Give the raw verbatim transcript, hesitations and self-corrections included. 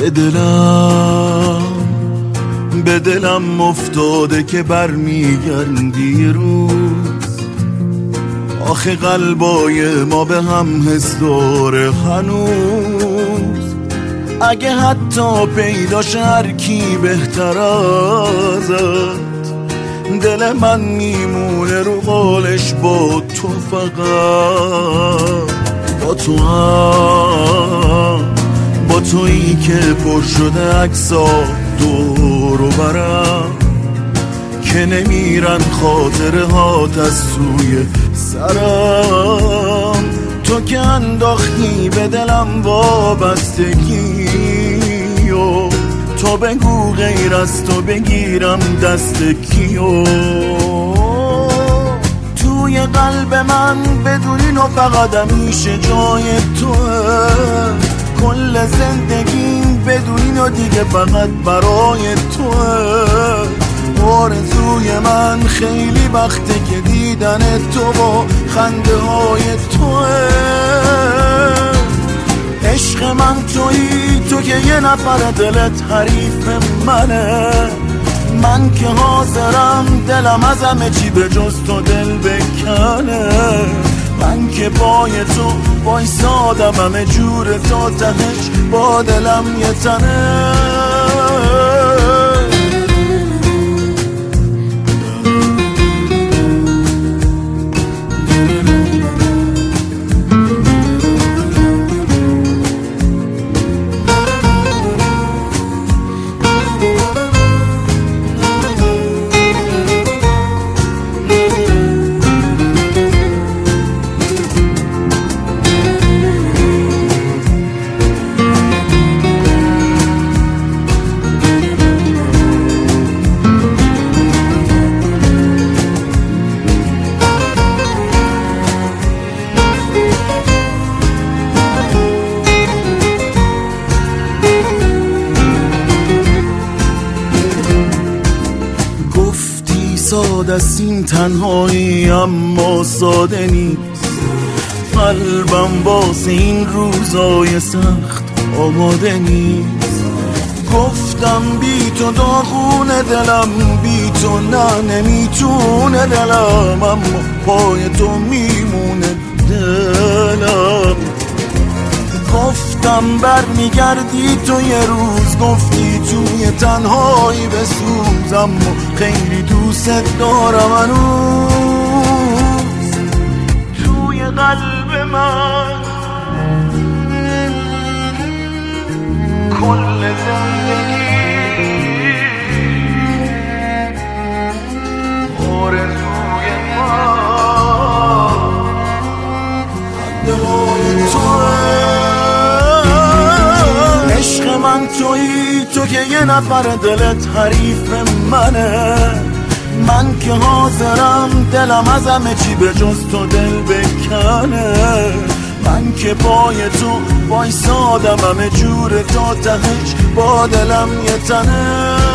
به دلم به دلم افتاده که برمیگردی روز، آخه قلبای ما به هم حس داره هنوز. اگه حتی پیداش هر کی بهتر ازت، دل من میمونه رو قالش با تو، فقط با تو هم، با تویی که پر شده عکسا دور و برم، که نمیرن خاطره هات از سوی سرم. تو که انداختی به دلم وابستگی و تو بگو غیر از تو بگیرم دست کیو. توی قلب من بدونی نو فقط همیشه جای توه، کل زندگیم بدونی نو دیگه فقط برای توه. آرزوی من خیلی وقته که دیدن تو با خنده های توه. عشق من تویی، تو که یه نفر دلت حریف منه، من که حاضرم دلم از همه چی به جز تو دل بکنه. من که پای تو وایسادم همه جور تا تهش با دلم یه تنه. ساده است این تنهایی اما ساده نیست، قلبم واسه این روزای سخت آماده نیست. گفتم بی تو داغونه دلم، بی تو نه نمیتونه دلم، اما پای تو میمونه دلم. گفتم برمیگردی تو یه روز، گفتی توی تنهایی بسوز، اما خیلی دوست دارم هنوز. توی قلب من کل زندگی آرزوی من خنده توه. عشق من تویی، تو که یه نفر دلت حریف منه، من که حاضرم دلم از همه چی به جز تو دل بکنه. من که پای تو وایسادم همه جور تا تهش با دلم یه تنه.